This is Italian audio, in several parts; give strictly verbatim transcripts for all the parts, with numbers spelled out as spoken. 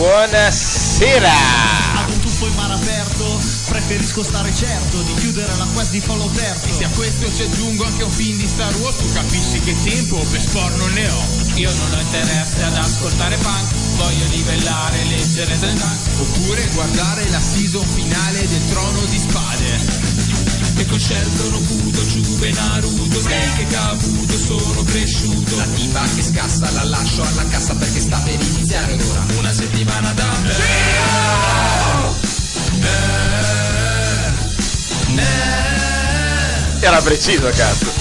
buonasera. Ad un tuffo in mare aperto, preferisco stare certo di chiudere la quest di Fallout terzo. E se a questo ci aggiungo anche un film di Star Wars, tu capisci che tempo per sport non ne ho. Io non ho interesse ad ascoltare punk, voglio livellare, leggere del tank. Oppure guardare la season finale del Trono di Spade. E con Sheldon ho avuto Giube Naruto, lei che cavuto sono cresciuto. La tipa che scassa la lascio alla cassa perché sta per iniziare ed ora una settimana da Era preciso, cazzo.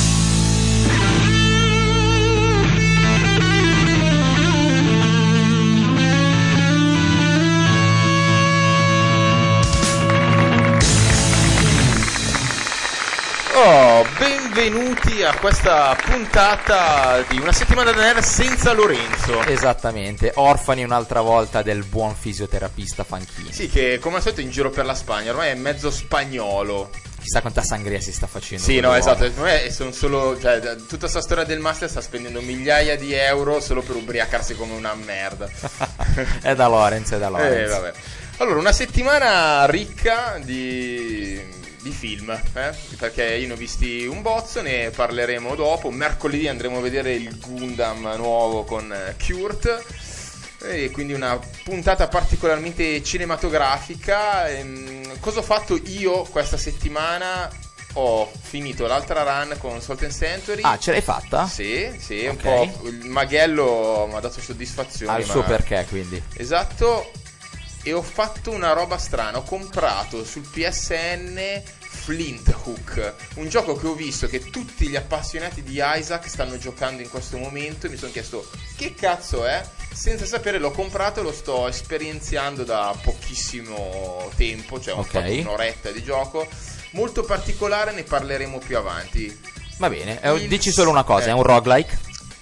Oh, benvenuti a questa puntata di Una settimana da nerd senza Lorenzo. Esattamente, orfani un'altra volta del buon fisioterapista Fanchini. Sì, che come al solito è in giro per la Spagna, ormai è mezzo spagnolo. Chissà quanta sangria si sta facendo. Sì, no, esatto, non è, sono solo, cioè, tutta questa storia del master sta spendendo migliaia di euro solo per ubriacarsi come una merda. È da Lorenzo, è da Lorenzo. Eh, vabbè. Allora, una settimana ricca di... di film, eh? Perché io ne ho visti un bozzo, ne parleremo dopo. Mercoledì andremo a vedere il Gundam nuovo con Kurt, e quindi una puntata particolarmente cinematografica. Ehm, cosa ho fatto io questa settimana? Ho finito l'altra run con Salt and Century. Ah, ce l'hai fatta? Sì, sì, okay. Un po'. Il maghello mi ha dato soddisfazione. Ha il ma... suo perché, quindi. Esatto. E ho fatto una roba strana, ho comprato sul P S N Flint Hook, un gioco che ho visto che tutti gli appassionati di Isaac stanno giocando in questo momento, e mi sono chiesto che cazzo è, senza sapere l'ho comprato e lo sto esperienziando da pochissimo tempo, cioè ho okay. fatto un'oretta di gioco, molto particolare, ne parleremo più avanti. Va bene, è, Il... dici solo una cosa, eh. è un roguelike?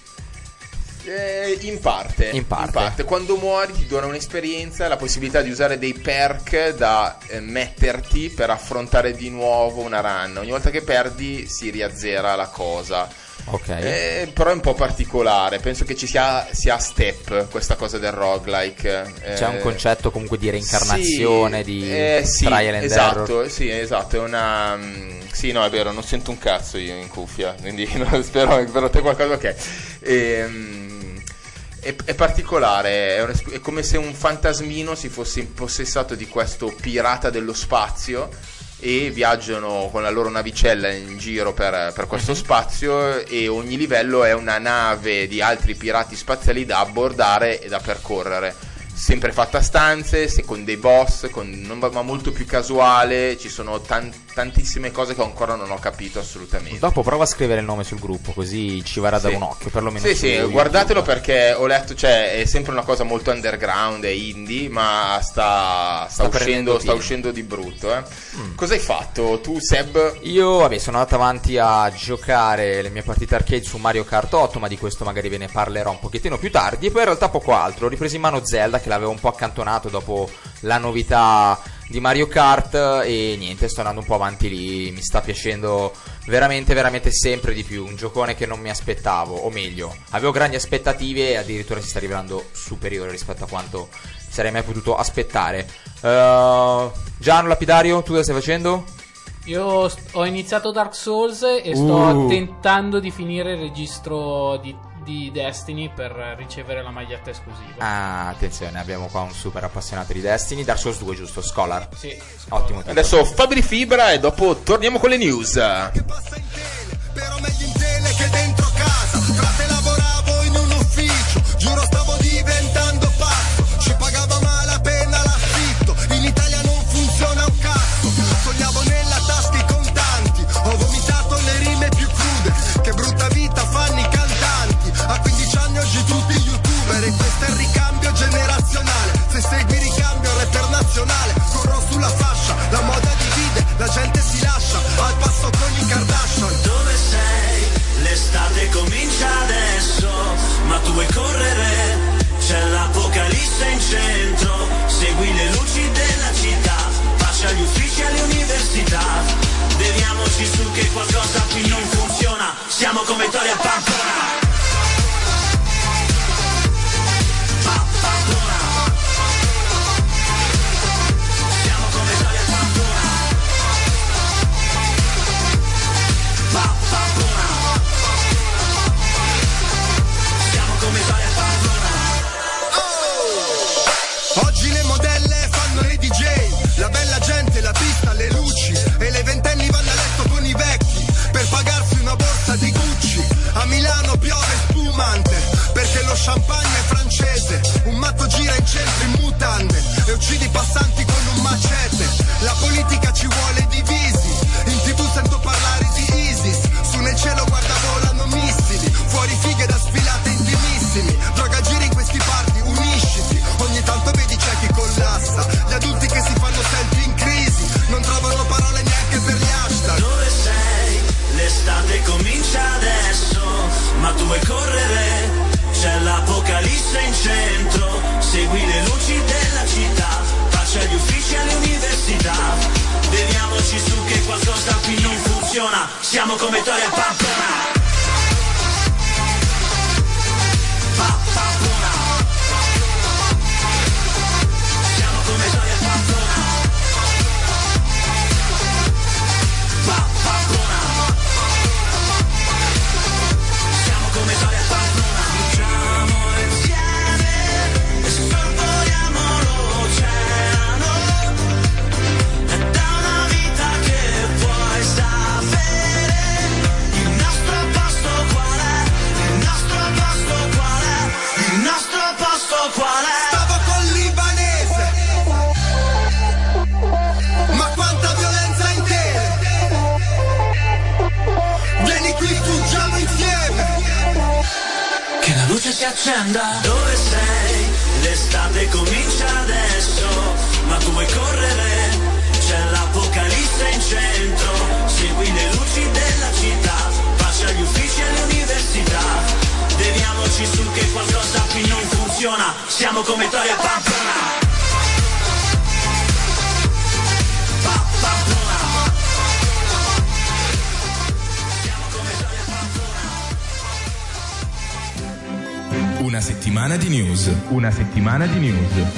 Eh, in parte, in parte. in parte. Quando muori ti dona un'esperienza, la possibilità di usare dei perk da eh, metterti per affrontare di nuovo una run. Ogni volta che perdi si riazzera la cosa. Ok. Eh, però è un po' particolare. Penso che ci sia, sia a step questa cosa del roguelike. Eh, C'è un concetto comunque di reincarnazione, sì, di eh, sì, trial and esatto, error. Sì, esatto. È una. Mh, sì, no, è vero, non sento un cazzo io in cuffia. Quindi no, spero che per te qualcosa. Ok. Ehm. È, è particolare, è, un, è come se un fantasmino si fosse impossessato di questo pirata dello spazio e viaggiano con la loro navicella in giro per, per questo uh-huh. spazio, e ogni livello è una nave di altri pirati spaziali da abbordare e da percorrere. Sempre fatta a stanze, con dei boss, con, ma molto più casuale. Ci sono tan, tantissime cose che ancora non ho capito assolutamente. Dopo prova a scrivere il nome sul gruppo, così ci varrà da sì. un occhio, perlomeno. Sì, sì, YouTube. Guardatelo, perché ho letto, cioè è sempre una cosa molto underground e indie, ma sta, sta, sta uscendo sta uscendo di brutto, eh. mm. Cosa hai fatto tu, Seb? Io, vabbè, sono andato avanti a giocare le mie partite arcade su Mario Kart otto, ma di questo magari ve ne parlerò un pochettino più tardi. E poi in realtà poco altro, ho ripreso in mano Zelda, che l'avevo un po' accantonato dopo la novità di Mario Kart, e niente, sto andando un po' avanti lì, mi sta piacendo veramente veramente sempre di più, un giocone che non mi aspettavo, o meglio, avevo grandi aspettative e addirittura si sta rivelando superiore rispetto a quanto sarei mai potuto aspettare. uh, Gianni Lapidario, tu cosa stai facendo? Io st- ho iniziato Dark Souls e sto uh. tentando di finire il registro di di Destiny per ricevere la maglietta esclusiva. Ah, attenzione, abbiamo qua un super appassionato di Destiny. Dark Souls due, giusto? Scholar? Sì, ottimo titolo. Adesso Fabri Fibra e dopo torniamo con le news. Che passa in tele, però meglio in tele che dentro casa. Frate, lavoravo in un ufficio, giuro stavo diventando pazzo. Ci pagava male appena l'affitto, in Italia non funziona un cazzo. Sognavo nella tasca i contanti, ho vomitato le rime più crude. Che brutta vita fanno i cantanti, a quindici anni oggi tutti youtuber. E questo è il ricambio generazionale, se segui ricambio rapper nazionale. Corro sulla fascia, la moda divide, la gente si lascia al passo con i Kardashian. Dove sei? L'estate comincia adesso, ma tu vuoi correre? C'è l'apocalisse in centro, segui le luci della città, faccia agli uffici alle università. Beviamoci su che qualcosa qui non funziona, siamo come Vittoria Pampona. Pampona. Milano piove spumante, perché lo champagne è francese. Un matto gira in centro in mutande e uccidi i passanti con un macete. La politica ci vuole divisi, in tv sento parlare di ISIS. Su nel cielo guarda volano missili, fuori fighe da sfilate intimissimi. Droga giri in questi party, unisciti. Ogni tanto vedi c'è chi collassa, gli adulti che si fanno selfie in crisi, non trovano parole neanche per gli hashtag. Dove sei? L'estate comincia adesso, ma tu vuoi correre? C'è l'apocalisse in centro, segui le luci della città, pace agli uffici e alle università. Beviamoci su che qualcosa qui non funziona, siamo come Tori e Pampona. Pa, Pampona. Siamo come Tori e Pampona. Pa, Pampona. Siamo come Tori e Pampona. Diciamo insieme e sorvoliamo l'oceano. È da una vita che puoi sapere il nostro posto qual è, il nostro posto qual è, il nostro posto qual è. Stavo col libanese, ma quanta violenza in te. Vieni qui, fuggiamo insieme. Che la luce si accenda. Dove sei? L'estate comincia adesso, ma tu vuoi correre? C'è l'apocalisse in centro, segui le luci della città, pace agli uffici e alle università. Beviamoci su che qualcosa qui non funziona, siamo come Tori e Pampona. Pa, Pampona. Siamo come Tori e Pampona. Una settimana di news. Una settimana di news.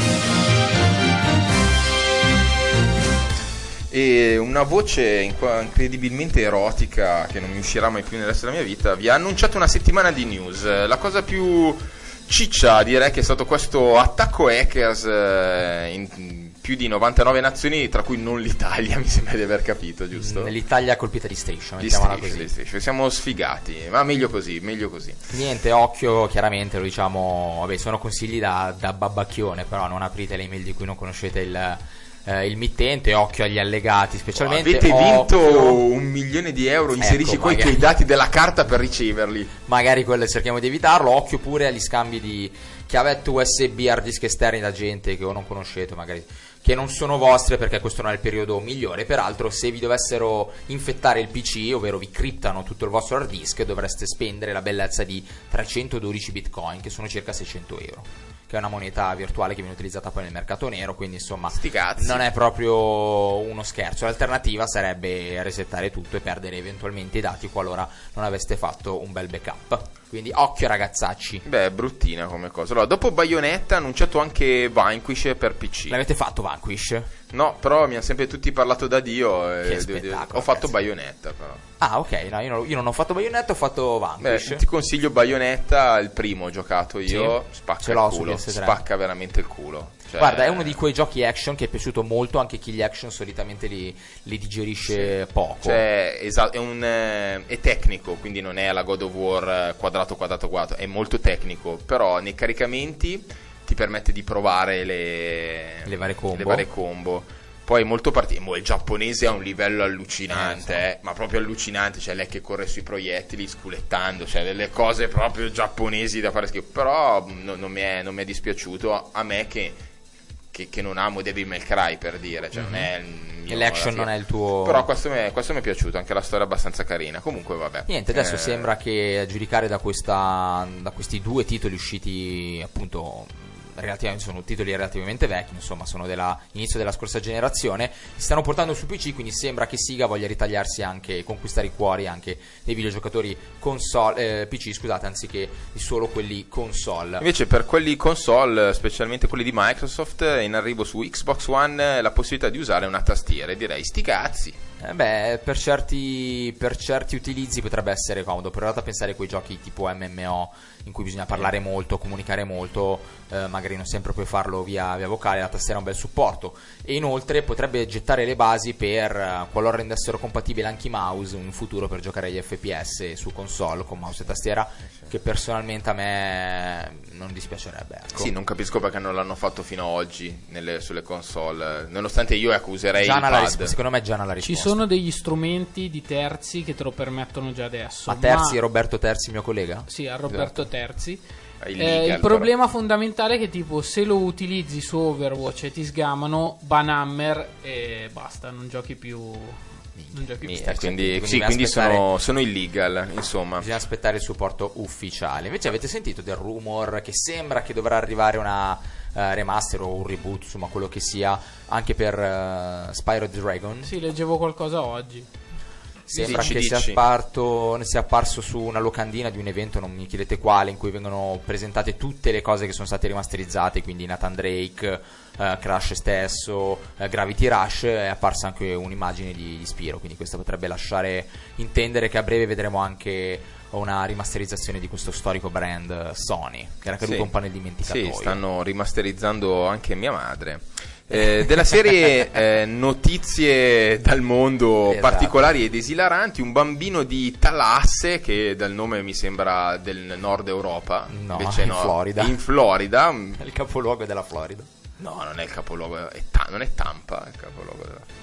E una voce inqu- incredibilmente erotica che non mi uscirà mai più nel resto della mia vita vi ha annunciato una settimana di news. La cosa più ciccia direi che è stato questo attacco hackers eh, in più di novantanove nazioni, tra cui non l'Italia, mi sembra di aver capito, giusto? L'Italia colpita di striscia, Di mettiamola striscia, così. di striscia. Siamo sfigati, ma meglio così, meglio così. Niente, occhio, chiaramente lo diciamo, vabbè, sono consigli da, da babbacchione, però non aprite le email di cui non conoscete il, eh, il mittente, occhio agli allegati specialmente. Avete vinto occhio, un milione di euro, inserisci ecco, poi i magari, tuoi dati della carta per riceverli. magari quello cerchiamo di evitarlo, occhio pure agli scambi di chiavette U S B, hard disk esterni da gente che o non conoscete, magari che non sono vostre, perché questo non è il periodo migliore. Peraltro, se vi dovessero infettare il P C, ovvero vi criptano tutto il vostro hard disk, dovreste spendere la bellezza di trecentododici bitcoin, che sono circa seicento euro, che è una moneta virtuale che viene utilizzata poi nel mercato nero, quindi insomma Sti cazzi. non è proprio uno scherzo. L'alternativa sarebbe resettare tutto e perdere eventualmente i dati qualora non aveste fatto un bel backup. Quindi occhio ragazzacci. Beh, è bruttina come cosa. Allora, dopo Bayonetta ha annunciato anche Vanquish per P C. L'avete fatto Vanquish? No, però mi hanno sempre tutti parlato da Dio e Che devo dire- spettacolo, ho fatto ragazzi. Bayonetta però. Ah, ok, no, io non, io non ho fatto Bayonetta, ho fatto Vanquish. Beh, ti consiglio Bayonetta, il primo ho giocato io, Sì, spacca ce l'ho il su culo, P S tre. spacca veramente il culo. Cioè, Guarda, è uno di quei giochi action che è piaciuto molto, anche chi gli action solitamente li, li digerisce poco. Cioè, esatto, è un eh, è tecnico, quindi non è la God of War eh, quadrato quadrato quadrato, è molto tecnico, però nei caricamenti ti permette di provare le, Le varie combo. le varie combo. Poi è molto partito, il giapponese ha un livello allucinante, Eh, eh, ma proprio allucinante, cioè lei che corre sui proiettili sculettando, cioè delle cose proprio giapponesi da fare schifo. Però no, non, mi è, non mi è dispiaciuto a me che, che, che non amo Devil May Cry, per dire, cioè non è il mio, E l'action alla fine. non è il tuo... Però questo mi, è, questo mi è piaciuto, anche la storia è abbastanza carina. Comunque vabbè. Niente, adesso Eh, sembra che a giudicare da, questa, da questi due titoli usciti appunto relativamente, sono titoli relativamente vecchi, insomma sono dell'inizio della scorsa generazione, si stanno portando su P C, quindi sembra che Sega voglia ritagliarsi anche, conquistare i cuori anche dei videogiocatori console, eh, P C scusate, anziché di solo quelli console. Invece per quelli console, specialmente quelli di Microsoft, è in arrivo su Xbox One la possibilità di usare una tastiera, e direi sti cazzi. Eh beh, per certi, per certi utilizzi potrebbe essere comodo. Provate a pensare a quei giochi tipo M M O in cui bisogna parlare molto, comunicare molto, eh, magari non sempre puoi farlo via, via vocale, la tastiera è un bel supporto. E inoltre potrebbe gettare le basi per, eh, qualora rendessero compatibile anche i mouse in futuro, per giocare agli F P S su console con mouse e tastiera, che personalmente a me non dispiacerebbe, ecco. Sì, non capisco perché non l'hanno fatto fino ad oggi nelle, sulle console, nonostante io accuserei Già il pad. risp- secondo me già nella risposta. Ci sono degli strumenti di terzi che te lo permettono già adesso. A Terzi, ma... Roberto Terzi, mio collega? Sì, a Roberto Esatto. Terzi. È Eh, illegal, il problema fondamentale è che tipo se lo utilizzi su Overwatch e ti sgamano, banhammer e basta, non giochi più. Non giochi più. Eh, quindi, quindi sì, bisogna quindi aspettare- sono, sono illegal, insomma. Bisogna aspettare il supporto ufficiale. Invece avete sentito del rumor che sembra che dovrà arrivare una eh, remaster o un reboot, insomma quello che sia, anche per eh, Spyro the Dragon? Sì, leggevo qualcosa oggi. Sembra Dici, che sia, dici. apparto, sia apparso su una locandina di un evento, non mi chiedete quale, in cui vengono presentate tutte le cose che sono state rimasterizzate, quindi Nathan Drake, eh, Crash stesso, eh, Gravity Rush. È apparsa anche un'immagine di, di Spyro, quindi questo potrebbe lasciare intendere che a breve vedremo anche una rimasterizzazione di questo storico brand Sony, che era caduto Sì. un po' nel dimenticatoio. Sì, stanno rimasterizzando anche mia madre. Eh, della serie eh, notizie dal mondo Esatto. particolari ed esilaranti, un bambino di Tallahassee, che dal nome mi sembra del nord Europa, No, invece in no, Florida. in Florida. È il capoluogo della Florida. No, non è il capoluogo, è Ta- non è Tampa, è il capoluogo della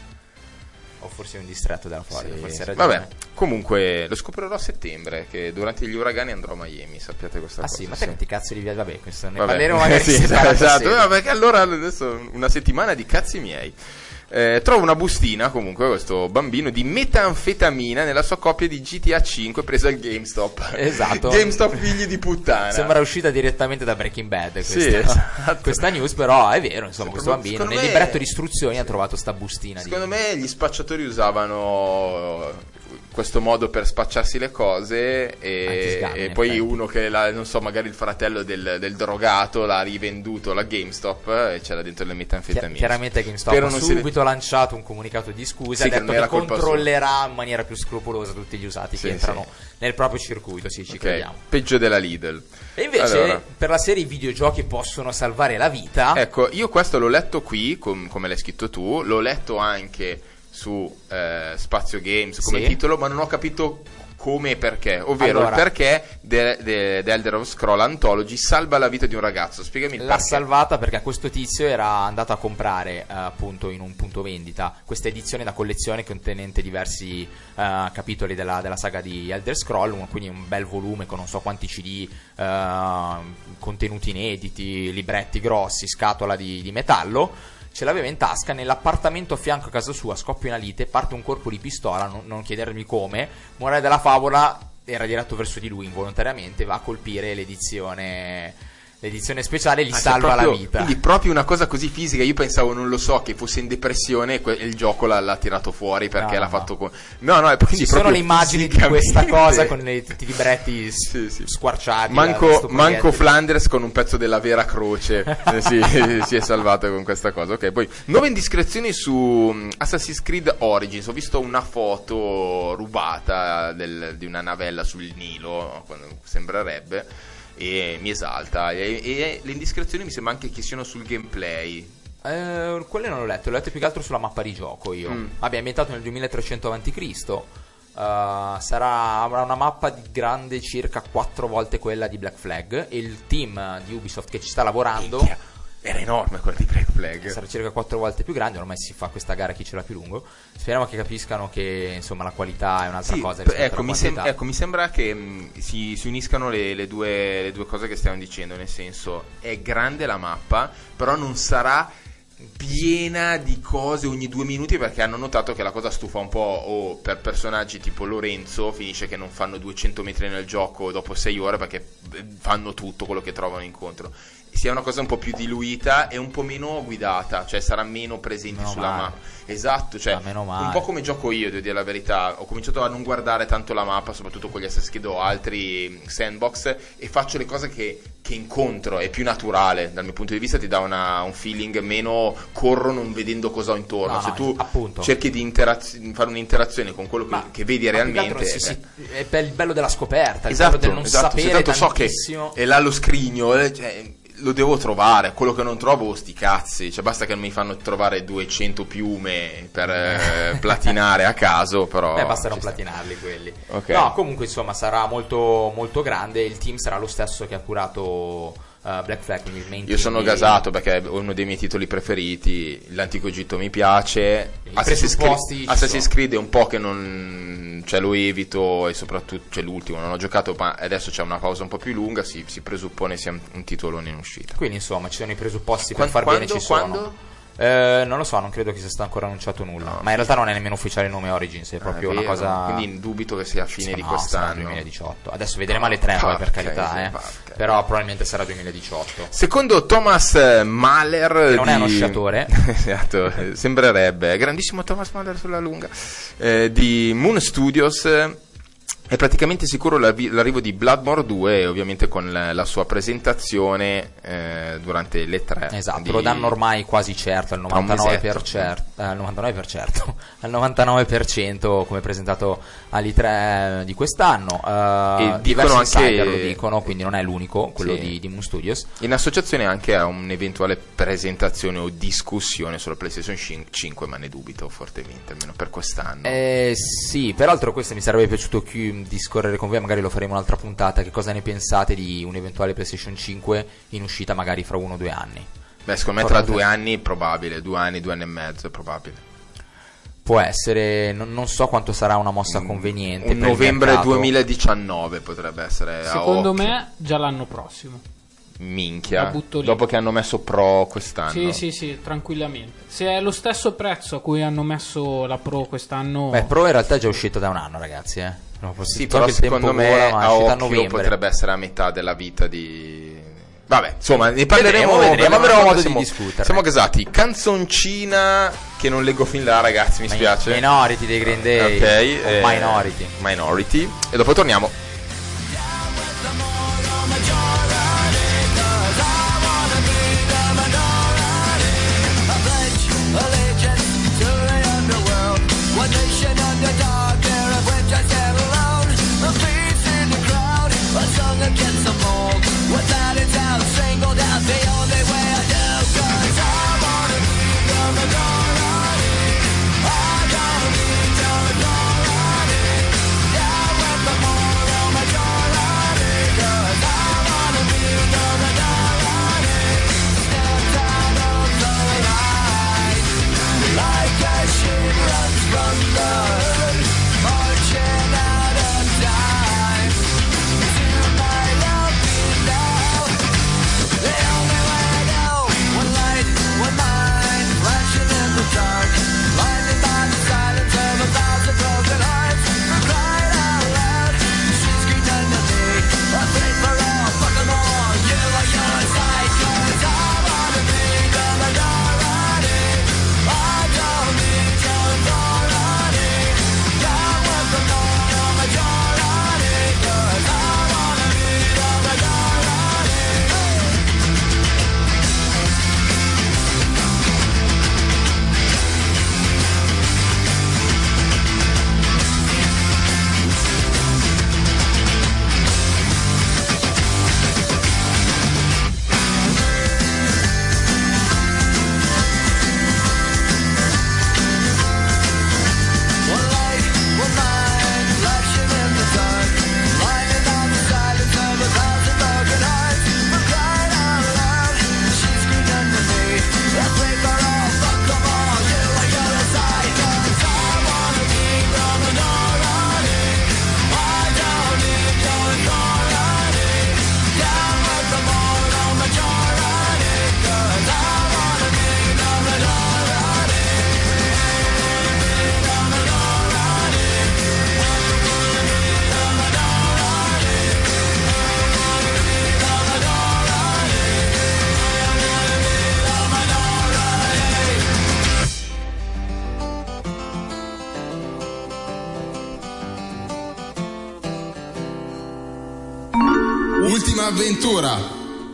O forse è un distretto della Florida, Sì. forse hai ragione. Vabbè, comunque lo scoprirò a settembre, che durante gli uragani andrò a Miami, sappiate questa Ah cosa. sì, ma te non ti cazzo di via, vabbè, questo ne Vabbè. parleremo magari Sì, separata esatto, sede. no, perché allora adesso una settimana di cazzi miei. Eh, trovo una bustina, comunque, questo bambino di metanfetamina nella sua copia di G T A cinque presa al GameStop. Esatto. GameStop figli di puttana. Sembra uscita direttamente da Breaking Bad questa, Sì, esatto. questa news, però è vero, insomma, Sì, questo proprio- bambino secondo nel me- libretto di istruzioni ha trovato sta bustina di... Secondo me gli spacciatori usavano questo modo per spacciarsi le cose Anche e, sgami, e in poi effetti. uno che, la, non so, magari il fratello del, del drogato l'ha rivenduto alla GameStop e c'era dentro le Chi- metanfetamine. chiaramente GameStop Spero ha non si- subito lanciato un comunicato di scusa Sì, e che ha detto non che era colpa sua. controllerà in maniera più scrupolosa tutti gli usati Sì, che entrano sì. nel proprio circuito, sì, ci Ok, crediamo. peggio della Lidl. E invece Allora, per la serie i videogiochi possono salvare la vita. ecco, io questo l'ho letto qui, com- come l'hai scritto tu, l'ho letto anche su eh, Spazio Games come Sì. titolo, ma non ho capito come e perché, ovvero Allora. il perché The de, de Elder Scrolls Anthology salva la vita di un ragazzo. Spiegami il L'ha perché. salvata perché questo tizio era andato a comprare eh, appunto in un punto vendita questa edizione da collezione contenente diversi eh, capitoli della, della saga di Elder Scroll, un- quindi un bel volume con non so quanti C D, eh, contenuti inediti, libretti grossi, scatola di, di metallo. Ce l'aveva in tasca, nell'appartamento a fianco a casa sua scoppia una lite, parte un colpo di pistola, non, non chiedermi come, morale della favola, era diretto verso di lui involontariamente, va a colpire l'edizione l'edizione speciale e gli Ah, cioè, salva proprio- la vita. Quindi proprio una cosa così fisica, io pensavo, non lo so, che fosse in depressione e que- il gioco l'ha, l'ha tirato fuori perché No, l'ha no, fatto con... No, no, è quindi Ci sono proprio le immagini di fisicamente. questa cosa con le- tutti i libretti s- Sì, sì. squarciati. da- da Manco, sto manco proiettile. Flanders con un pezzo della vera croce eh, si, si è salvato con questa cosa. Ok, poi nuove indiscrezioni su mm, Assassin's Creed Origins. Ho visto una foto rubata del- di una navella sul Nilo, quando sembrerebbe, e mi esalta. E, e le indiscrezioni mi sembra anche che siano sul gameplay. Eh, quelle non l'ho letto, l'ho letto più che altro sulla mappa di gioco io. Mm. Vabbè, ambientato nel duemilatrecento avanti Cristo. Uh, sarà, avrà una mappa di grande circa quattro volte quella di Black Flag. E il team di Ubisoft che ci sta lavorando Minchia, era enorme quella di Black Flag. sarà circa quattro volte più grande. Ormai si fa questa gara chi ce l'ha più lungo. Speriamo che capiscano che insomma la qualità è un'altra Sì, cosa p- rispetto ecco, alla mi sem- quantità. ecco, mi sembra che mh, si, si uniscano le, le due, le due cose che stiamo dicendo, nel senso, è grande la mappa, però non sarà piena di cose ogni due minuti, perché hanno notato che la cosa stufa un po', o per personaggi tipo Lorenzo finisce che non fanno duecento metri nel gioco dopo sei ore perché eh, fanno tutto quello che trovano incontro. Sia una cosa un po' più diluita e un po' meno guidata, cioè sarà meno presente Meno sulla male. mappa. Esatto, cioè Ma meno un male. po' come gioco io, devo dire la verità. Ho cominciato a non guardare tanto la mappa, soprattutto con gli Assassin's Creed o altri sandbox, e faccio le cose che che incontro, è più naturale dal mio punto di vista, ti dà una, un feeling meno corro non vedendo cosa ho intorno. No, se no, tu appunto. cerchi di interaz- fare un'interazione con quello che, Ma- che vedi ma più che realmente, altro, sì, eh, sì, è be- il bello della scoperta, il esatto, bello del non esatto, se sapere tanto so che tantissimo. è là lo scrigno, eh, cioè, lo devo trovare, quello che non trovo sti cazzi, cioè basta che non mi fanno trovare duecento piume per eh, platinare a caso, però Beh, basta non ci sta. platinarli quelli. Ok. No, comunque insomma sarà molto molto grande. Il team sarà lo stesso che ha curato uh, Black Flag, quindi il main Io team sono di- gasato perché è uno dei miei titoli preferiti. L'Antico Egitto mi piace. I Assassin's presupposti Creed, ci Assassin's sono. Creed è un po' che non, cioè, lo evito, e soprattutto c'è l'ultimo, non ho giocato, ma adesso c'è una pausa un po' più lunga. Si, si presuppone sia un, un titolone in uscita. Quindi insomma ci sono i presupposti Quan- per far bene, quando- ci sono. quando? Eh, non lo so, non credo che sia stato ancora annunciato nulla. No, ma in realtà non è nemmeno ufficiale il nome Origins, è proprio Ah, è una vero? cosa. Quindi dubito che sia a fine Sì, di no, sarà quest'anno. duemiladiciotto. Adesso vedremo alle tre, poi per Porca carità, eh. porca. Però probabilmente sarà duemiladiciotto. Secondo Thomas Mahler, Che non di... è uno sciatore. Esatto, eh, sembrerebbe. Grandissimo Thomas Mahler sulla lunga. Eh, di Moon Studios. eh, È praticamente sicuro l'arri- l'arrivo di Bloodborne due, ovviamente con la, la sua presentazione eh, durante le tre. Esatto, di... lo danno ormai quasi certo al Tra un novantanove per mesetto. cento, eh, al novantanove per cento, al novantanove per cento come presentato all'I tre di quest'anno. Eh, E diversi dicono anche- insider lo dicono, quindi non è l'unico, quello Sì. di, di Moon Studios. In associazione anche a un'eventuale presentazione o discussione sulla PlayStation cinque, ma ne dubito fortemente, almeno per quest'anno. Eh, sì, peraltro questo mi sarebbe piaciuto chi- discorrere con voi, magari lo faremo un'altra puntata. Che cosa ne pensate di un'eventuale PlayStation cinque in uscita magari fra uno o due anni? Beh, secondo me tra due anni è probabile, due anni, due anni e mezzo è probabile. Può essere, non, non so quanto sarà una mossa conveniente. Un per il novembre mercato. duemiladiciannove potrebbe essere. a Secondo occhio. me già l'anno prossimo. Minchia, La butto lì. dopo che hanno messo Pro quest'anno. Sì, sì, sì, tranquillamente. Se è lo stesso prezzo a cui hanno messo la Pro quest'anno, Beh, Pro in realtà è già uscito da un anno, ragazzi. Eh. No, Sì, so però che il tempo secondo me vola, ma è a uscita a occhio novembre. potrebbe essere a metà della vita di... Vabbè, insomma, ne parleremo, Vedremo, vedremo, avremo modo di siamo, discuterne. Siamo gasati. Canzoncina che non leggo fin là, ragazzi, mi Mi- spiace. Minority dei Green Day. Ok, o eh, Minority. Minority. E dopo torniamo. Ultima avventura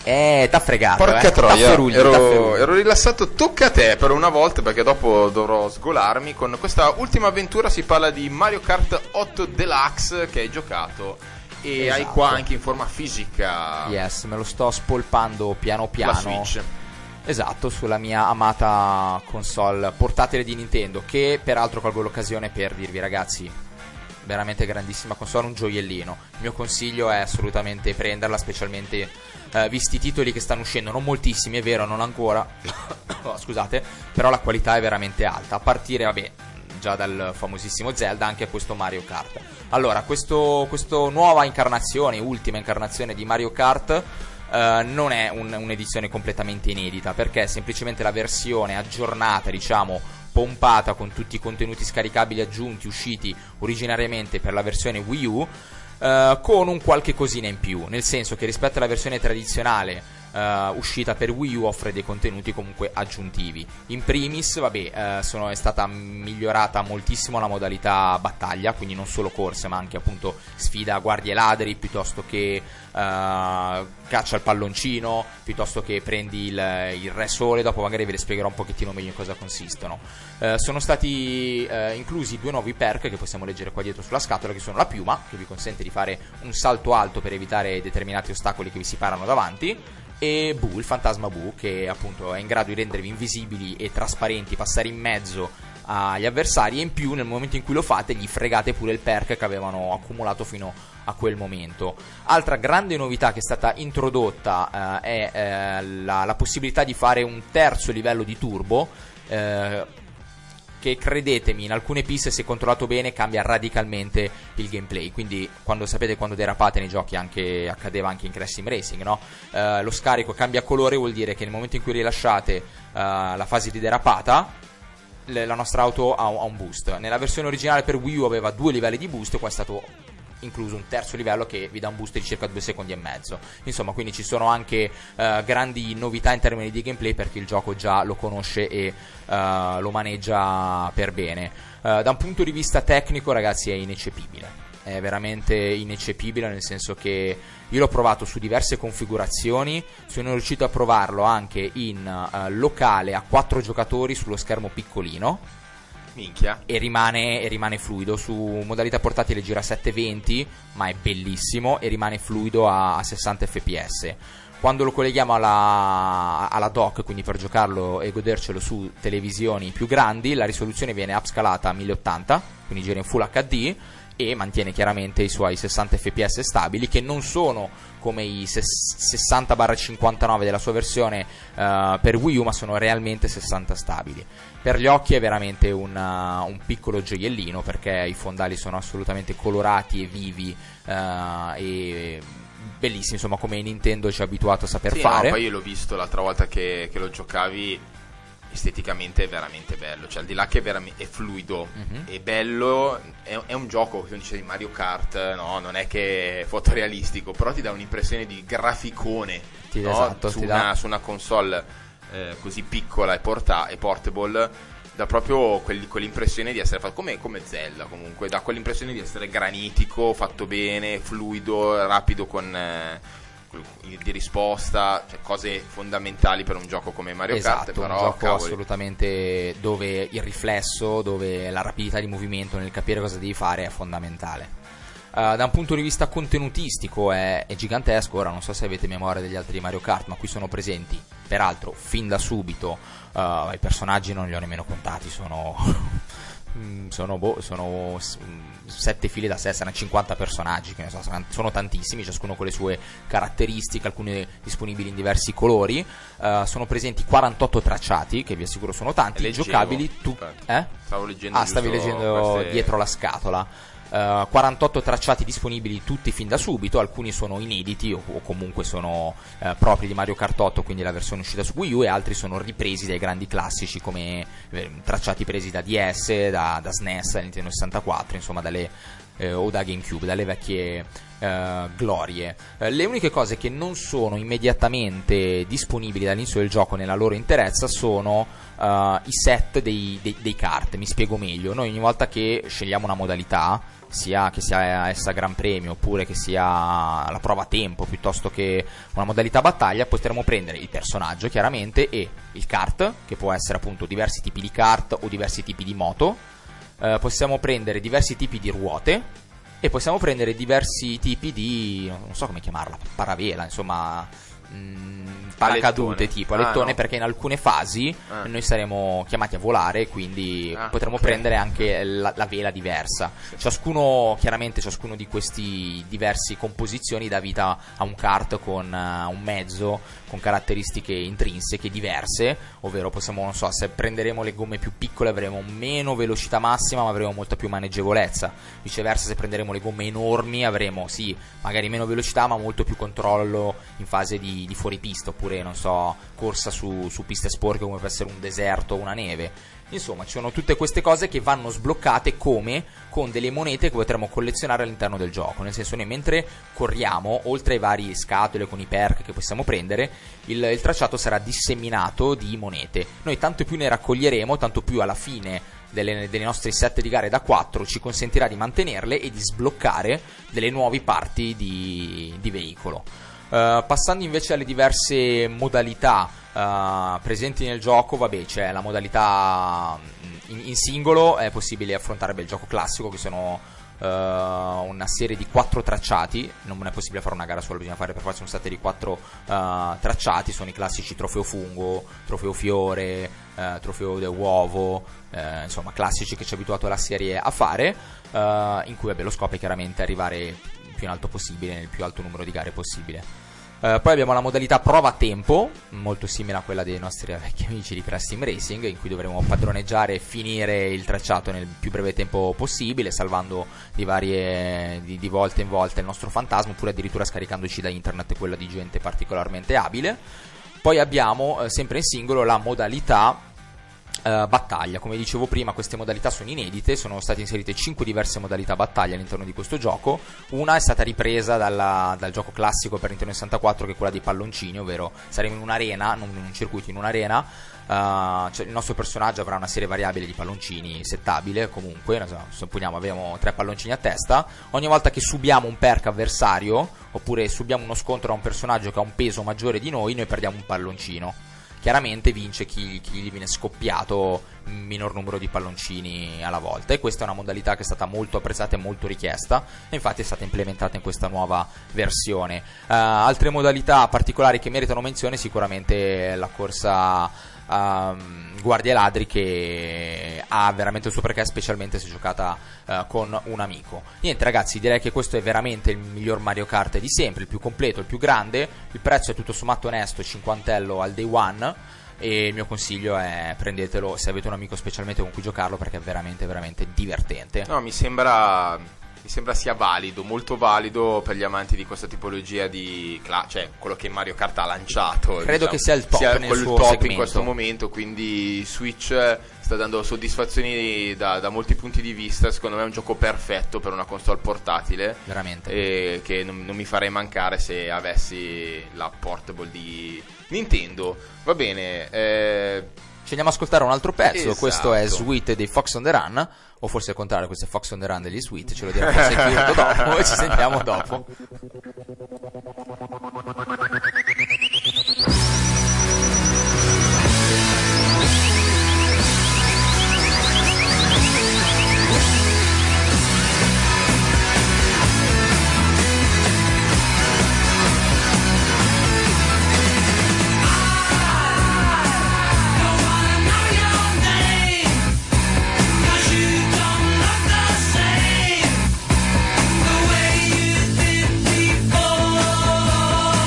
Eh, t'ha fregato. Porca eh. troia, Tafferugli, ero, tafferugli. ero rilassato. Tocca a te per una volta, perché dopo dovrò sgolarmi. Con questa ultima avventura si parla di Mario Kart otto Deluxe che hai giocato e Esatto. hai qua anche in forma fisica. Yes, me lo sto spolpando piano piano. La Switch. Esatto, sulla mia amata console portatile di Nintendo, che peraltro colgo l'occasione per dirvi, ragazzi, veramente grandissima console, un gioiellino. Il mio consiglio è assolutamente prenderla, specialmente eh, visti i titoli che stanno uscendo, non moltissimi, è vero, non ancora. Oh, scusate, però la qualità è veramente alta, a partire, vabbè, già dal famosissimo Zelda, anche a questo Mario Kart. Allora, questo, questo nuova incarnazione, ultima incarnazione di Mario Kart, Uh, non è un, un'edizione completamente inedita, perché è semplicemente la versione aggiornata, diciamo pompata, con tutti i contenuti scaricabili aggiunti usciti originariamente per la versione Wii U, uh, con un qualche cosina in più, nel senso che rispetto alla versione tradizionale Uh, uscita per Wii U offre dei contenuti comunque aggiuntivi. In primis, vabbè, uh, sono, è stata migliorata moltissimo la modalità battaglia, quindi non solo corse ma anche appunto sfida a guardie e ladri, piuttosto che uh, caccia al palloncino, piuttosto che prendi il, il re sole. Dopo magari ve le spiegherò un pochettino meglio in cosa consistono. Uh, sono stati uh, inclusi due nuovi perk che possiamo leggere qua dietro sulla scatola, che sono la piuma, che vi consente di fare un salto alto per evitare determinati ostacoli che vi si parano davanti, e Boo, il fantasma Boo, che appunto è in grado di rendervi invisibili e trasparenti, passare in mezzo agli avversari, e in più nel momento in cui lo fate gli fregate pure il perk che avevano accumulato fino a quel momento. Altra grande novità che è stata introdotta eh, è eh, la, la possibilità di fare un terzo livello di turbo, eh, che credetemi, in alcune piste, se controllato bene, cambia radicalmente il gameplay. Quindi quando sapete, quando derapate nei giochi, anche accadeva anche in Crash Team Racing, no? Uh, lo scarico cambia colore, vuol dire che nel momento in cui rilasciate uh, la fase di derapata, le, la nostra auto ha, ha un boost. Nella versione originale per Wii U aveva due livelli di boost, qua è stato incluso un terzo livello che vi dà un boost di circa due secondi e mezzo. Insomma, quindi ci sono anche uh, grandi novità in termini di gameplay, perché il gioco già lo conosce e uh, lo maneggia per bene. Uh, da un punto di vista tecnico, ragazzi, è ineccepibile. È veramente ineccepibile, nel senso che io l'ho provato su diverse configurazioni, sono riuscito a provarlo anche in uh, locale a quattro giocatori sullo schermo piccolino. Minchia. E rimane, e rimane fluido. Su modalità portatile gira a settecentoventi, ma è bellissimo, e rimane fluido a, a sessanta effe pi esse. Quando lo colleghiamo alla, alla dock, quindi per giocarlo e godercelo su televisioni più grandi, la risoluzione viene upscalata a mille ottanta, quindi gira in Full acca di, e mantiene chiaramente i suoi sessanta effe pi esse stabili, che non sono come i sessanta cinquantanove della sua versione uh, per Wii U, ma sono realmente sessanta stabili. Per gli occhi è veramente una, un piccolo gioiellino, perché i fondali sono assolutamente colorati e vivi, uh, e bellissimi, insomma, come Nintendo ci ha abituato a saper sì, fare. No, poi io l'ho visto l'altra volta che, che lo giocavi, esteticamente è veramente bello, cioè al di là che è, veramente, è fluido, mm-hmm. è bello, è, è un gioco, come dice di Mario Kart, no? Non è che è fotorealistico, però ti dà un'impressione di graficone, sì, no? Esatto, su, ti una, dà... su una console eh, così piccola e, porta, e portable, dà proprio quel, quell'impressione di essere fatto come, come Zelda, comunque dà quell'impressione di essere granitico, fatto bene, fluido, rapido, con eh, di risposta, cioè cose fondamentali per un gioco come Mario esatto, Kart. Però, un gioco cavoli, assolutamente dove il riflesso, dove la rapidità di movimento nel capire cosa devi fare è fondamentale. Uh, da un punto di vista contenutistico è, è gigantesco. Ora non so se avete memoria degli altri Mario Kart, ma qui sono presenti peraltro fin da subito uh, i personaggi non li ho nemmeno contati, sono sono, boh, sono sette file da sé, saranno cinquanta personaggi, che ne so, sono tantissimi, ciascuno con le sue caratteristiche, alcune disponibili in diversi colori. Uh, sono presenti quarantotto tracciati, che vi assicuro sono tanti, leggevo, giocabili tu- eh? Stavo leggendo. Ah, stavi leggendo queste... dietro la scatola. Uh, quarantotto tracciati disponibili tutti fin da subito, alcuni sono inediti o, o comunque sono uh, propri di Mario Kart otto, quindi la versione uscita su Wii U, e altri sono ripresi dai grandi classici, come eh, tracciati presi da D S, da, da S N E S, da Nintendo sessantaquattro, insomma dalle eh, o da GameCube, dalle vecchie eh, glorie. Eh, le uniche cose che non sono immediatamente disponibili dall'inizio del gioco nella loro interezza sono uh, i set dei, dei, dei kart. Mi spiego meglio. Noi ogni volta che scegliamo una modalità, sia che sia essa Gran Premio oppure che sia la prova a tempo piuttosto che una modalità battaglia, potremo prendere il personaggio chiaramente e il kart, che può essere appunto diversi tipi di kart o diversi tipi di moto. Uh, possiamo prendere diversi tipi di ruote e possiamo prendere diversi tipi di, non so come chiamarla, paravela, insomma mh, paracadute, tipo alettone, ah, no. Perché in alcune fasi ah. noi saremo chiamati a volare, quindi ah, potremo okay. prendere anche la, la vela diversa. Ciascuno, chiaramente ciascuno di questi diversi composizioni dà vita a un kart con uh, un mezzo con caratteristiche intrinseche diverse, ovvero possiamo, non so, se prenderemo le gomme più piccole avremo meno velocità massima ma avremo molta più maneggevolezza, viceversa se prenderemo le gomme enormi avremo sì magari meno velocità ma molto più controllo in fase di, di fuoripista, oppure non so, corsa su, su piste sporche come può essere un deserto o una neve. Insomma, ci sono tutte queste cose che vanno sbloccate come con delle monete che potremo collezionare all'interno del gioco. Nel senso, noi mentre corriamo, oltre ai vari scatole con i perk che possiamo prendere, il, il tracciato sarà disseminato di monete. Noi tanto più ne raccoglieremo, tanto più alla fine delle, delle nostre set di gare da quattro ci consentirà di mantenerle e di sbloccare delle nuove parti di, di veicolo. Uh, passando invece alle diverse modalità uh, presenti nel gioco, vabbè, c'è la modalità in, in singolo, è possibile affrontare beh, il gioco classico, che sono uh, una serie di quattro tracciati. Non è possibile fare una gara sola, bisogna fare per forza una serie di quattro uh, tracciati. Sono i classici trofeo fungo, trofeo fiore, uh, trofeo dell'uovo, uh, insomma classici che ci ha abituato la serie a fare, uh, in cui vabbè, lo scopo è chiaramente arrivare il più in alto possibile, nel più alto numero di gare possibile. Uh, poi abbiamo la modalità prova a tempo, molto simile a quella dei nostri vecchi amici di Crash Team Racing, in cui dovremo padroneggiare e finire il tracciato nel più breve tempo possibile, salvando di varie di, di volta in volta il nostro fantasma, oppure addirittura scaricandoci da internet quella di gente particolarmente abile. Poi abbiamo uh, sempre in singolo la modalità Uh, battaglia. Come dicevo prima, queste modalità sono inedite, sono state inserite cinque diverse modalità battaglia all'interno di questo gioco. Una è stata ripresa dalla, dal gioco classico per Nintendo sessantaquattro, che è quella dei palloncini, ovvero saremo in un'arena, non in un circuito, in un'arena. Uh, cioè il nostro personaggio avrà una serie variabile di palloncini settabile, comunque supponiamo abbiamo tre palloncini a testa. Ogni volta che subiamo un perk avversario oppure subiamo uno scontro a un personaggio che ha un peso maggiore di noi, noi perdiamo un palloncino. Chiaramente vince chi, chi gli viene scoppiato un minor numero di palloncini alla volta, e questa è una modalità che è stata molto apprezzata e molto richiesta, e infatti è stata implementata in questa nuova versione. Uh, altre modalità particolari che meritano menzione sicuramente la corsa Um, guardie ladri, che ha veramente il suo perché, specialmente se giocata uh, con un amico. Niente ragazzi, direi che questo è veramente il miglior Mario Kart di sempre, il più completo, il più grande. Il prezzo è tutto sommato onesto, cinquantello al day one, e il mio consiglio è prendetelo se avete un amico specialmente con cui giocarlo, perché è veramente veramente divertente. No, mi sembra mi sembra sia valido, molto valido per gli amanti di questa tipologia di cla- cioè quello che Mario Kart ha lanciato. Credo diciamo, che sia il top, sia nel suo top segmento in questo momento, quindi Switch sta dando soddisfazioni da, da molti punti di vista. Secondo me è un gioco perfetto per una console portatile, veramente, e che non, non mi farei mancare se avessi la portable di Nintendo. Va bene, eh... ci andiamo a ascoltare un altro pezzo. Esatto. Questo è Sweet dei Fox on the Run, o forse al contrario, questo è Fox on the Run degli Sweet, ce lo dirà forse Kyoto dopo, e ci sentiamo dopo. Oh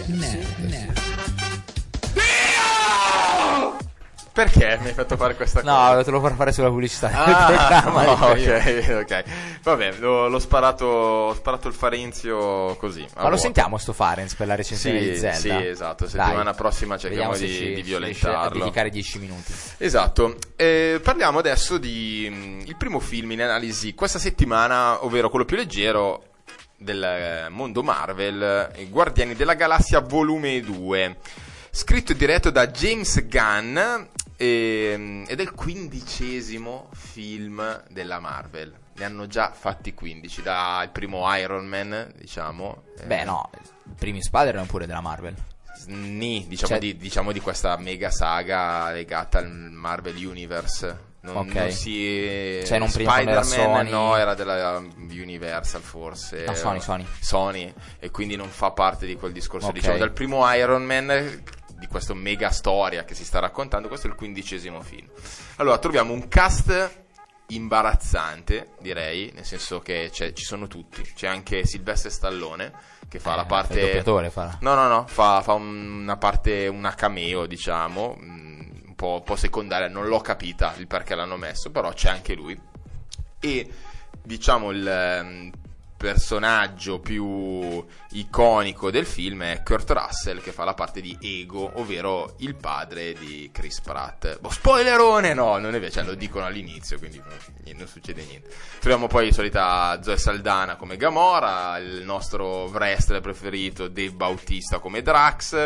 Perché mi hai fatto fare questa cosa? No, te lo farò fare sulla pubblicità del Ah, programma. no, dico io. ok, ok. Vabbè, l'ho, l'ho sparato, ho sparato il Farenzio così. Ma lo sentiamo sto Farenz per la recensione Sì, di Zelda? sì, esatto. Settimana Dai. prossima cerchiamo Vediamo di, se ci- di ci riesce a violentarlo. dedicare dieci minuti. Esatto. Eh, parliamo adesso di mh, il primo film in analisi questa settimana, ovvero quello più leggero del eh, mondo Marvel, i Guardiani della Galassia volume due, scritto e diretto da James Gunn, e, ed è il quindicesimo film della Marvel. Ne hanno già fatti quindici, dal primo Iron Man, diciamo. Beh, no, i primi Spider-Man pure della Marvel. Ni, diciamo, Cioè- di, diciamo di questa mega saga legata al Marvel Universe. Non, Ok. non si Cioè, non prima quando era Spider-Man, Sony. no, era della Universal forse. No, Sony, Sony. Sony, e quindi non fa parte di quel discorso. Ok. Diciamo, dal primo Iron Man, di questa mega storia che si sta raccontando, questo è il quindicesimo film. Allora, troviamo un cast imbarazzante, direi, nel senso che c'è- ci sono tutti. C'è anche Sylvester Stallone che fa Eh, la fa parte il doppiatore, fa. No, no, no, fa, fa un- una parte, una cameo, diciamo, mh, un po', un po' secondaria, non l'ho capita il perché l'hanno messo, però c'è anche lui. E, diciamo, il ehm, personaggio più iconico del film è Kurt Russell, che fa la parte di Ego, ovvero il padre di Chris Pratt. Boh, spoilerone! No, non è vero, cioè lo dicono all'inizio, quindi non, non succede niente. Troviamo poi la solita Zoe Saldana come Gamora, il nostro wrestler preferito Dave Bautista come Drax,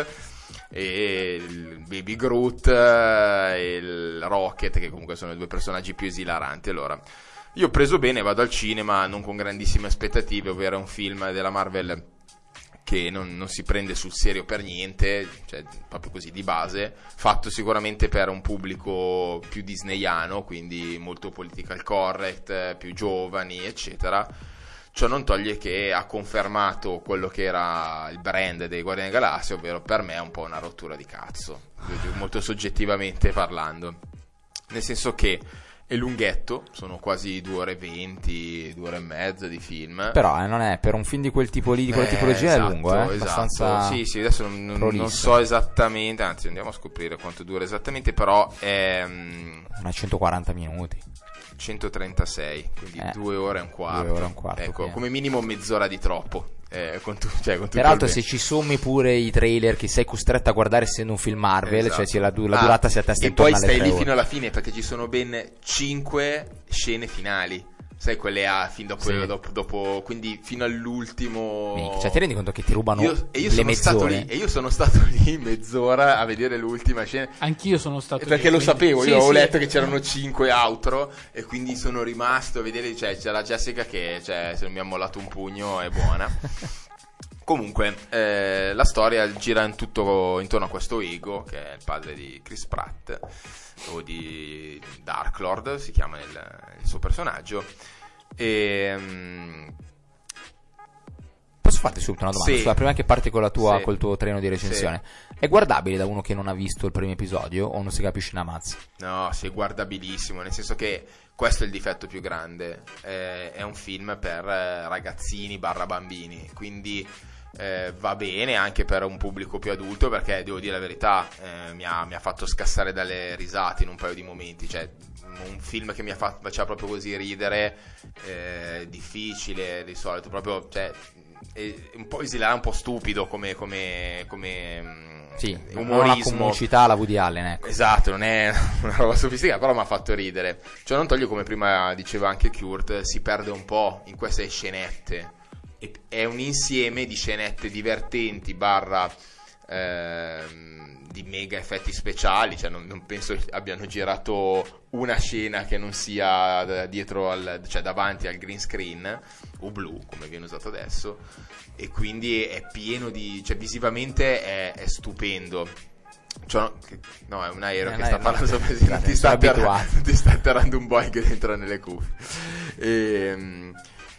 e il Baby Groot e il Rocket, che comunque sono i due personaggi più esilaranti. Allora, io ho preso bene, vado al cinema non con grandissime aspettative, ovvero un film della Marvel che non, non si prende sul serio per niente, cioè proprio così di base, fatto sicuramente per un pubblico più disneyano, quindi molto political correct, più giovani, eccetera. Ciò non toglie che ha confermato quello che era il brand dei Guardiani della Galassia, ovvero per me è un po' una rottura di cazzo, molto soggettivamente parlando, nel senso che è lunghetto, sono quasi due ore e venti, due ore e mezza di film. Però eh, non è, per un film di quel tipo lì, di quella Eh, tipologia esatto, è lungo, eh? esatto. Abbastanza Sì, sì, adesso non, non- prolisso. non so esattamente, anzi andiamo a scoprire quanto dura esattamente, però è mm, Una centoquaranta minuti. centotrentasei, quindi Eh, due ore e un quarto. due ore e un quarto, Ecco, pieno. come minimo mezz'ora di troppo. Eh, con tu- cioè, con tutto Peraltro il se bene. ci sommi pure i trailer che sei costretto a guardare essendo un film Marvel, Esatto. cioè sì, la, du- la Ah, durata si attesta e intorno poi alle stai tre lì ore. fino alla fine perché ci sono ben cinque scene finali. Sai, quelle a fin dopo, Sì. dopo, dopo quindi fino all'ultimo. Minchia, cioè ti rendi conto che ti rubano Io- e io le sono stato mezz'ore? lì, e io sono stato lì mezz'ora a vedere l'ultima scena. Anch'io sono stato Perché lì, lo quindi- sapevo, Sì, io ho sì. letto che c'erano cinque outro e quindi sono rimasto a vedere, cioè c'era Jessica che, cioè, se non mi ha mollato un pugno è buona. Comunque, eh, la storia gira in tutto intorno a questo Ego, che è il padre di Chris Pratt, o di Dark-Lord, si chiama il, il suo personaggio. E, mm, Posso farti subito una domanda? Sì. Scusa, prima che parti con la tua, Sì. col tuo treno di recensione. È guardabile da uno che non ha visto il primo episodio o non si capisce una mazza? No, sì, guardabilissimo, nel senso che questo è il difetto più grande. Eh, è un film per eh, ragazzini barra bambini, quindi eh, va bene anche per un pubblico più adulto, perché devo dire la verità, eh, mi, ha, mi ha fatto scassare dalle risate in un paio di momenti. Cioè, un film che mi ha fatto, faceva proprio così ridere, eh, difficile di solito, proprio, cioè, è un po' esilarante, un po' stupido come, come, come mm, Sì, non ha umorismo. comicità alla Woody Allen, ecco. Esatto, non è una roba sofisticata, però mi ha fatto ridere. Cioè, non toglie, come prima diceva anche Kurt, si perde un po' in queste scenette. E è un insieme di scenette divertenti barra ehm, di mega effetti speciali. Cioè, non, non penso abbiano girato una scena che non sia da- dietro al, cioè davanti al green screen o blu, come viene usato adesso. E quindi è pieno di, cioè visivamente è, è stupendo. Cioè, no, che- no, è un aereo È che un sta aereo, parlando no. sopra di te, Guarda, ti sta, sono atterra- abituato. ti sta atterrando un Boeing dentro nelle cuffie. E,